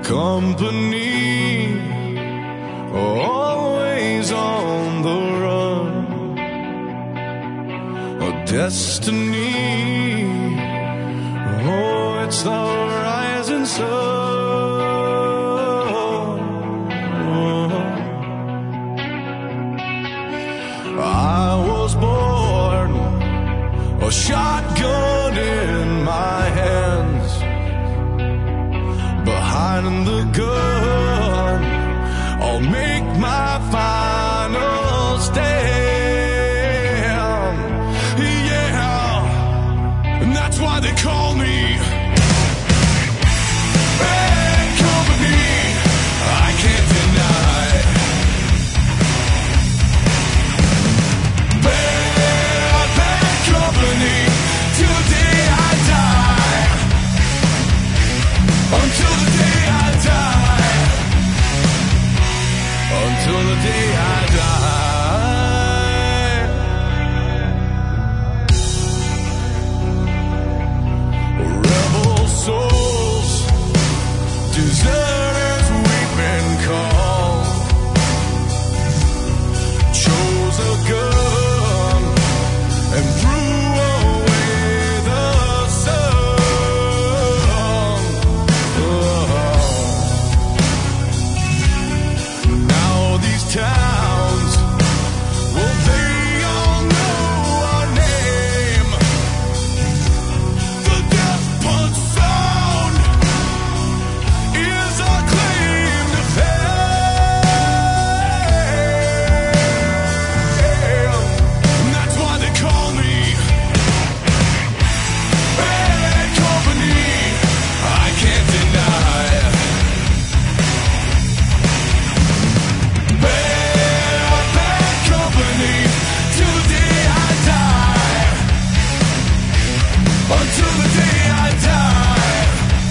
company, always on the run, a destiny. Oh, it's the rising sun. I was born, a shotgun in my hands, behind the gun, I'll make my final stand. Yeah, and that's why they call me bad company. I can't deny bad company. Till the day I die, until the day I die, until the day I die. Rebel souls, deserters we've been called, chose a gun and threw away the sun. Now these towns, well, they all know our name. The death punch sound is our claim to fame. And that's why they call me bad company. I can't deny bad company. Till the day I die, until the day I die,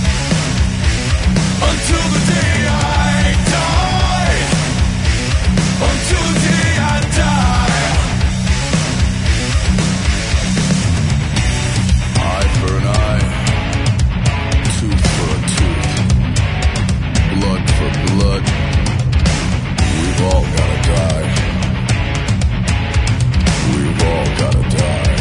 until the day I die, until the day I die. Eye for an eye, tooth for a tooth, blood for blood. We've all gotta die. We've all gotta die.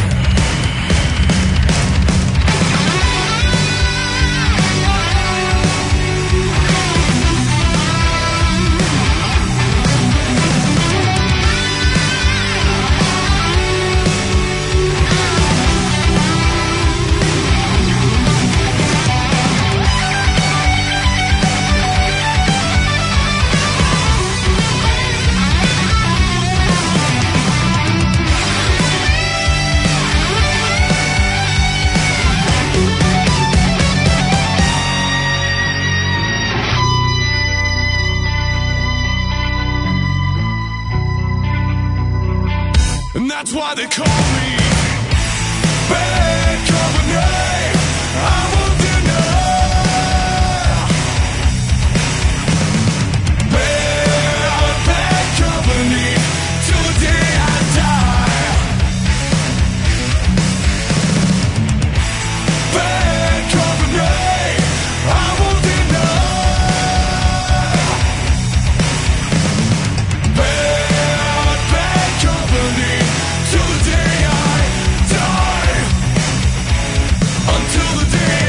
And that's why they call me bad company. I won't deny bad company. Till the day I die, bad company. I won't deny bad company. Till the day I die, until the day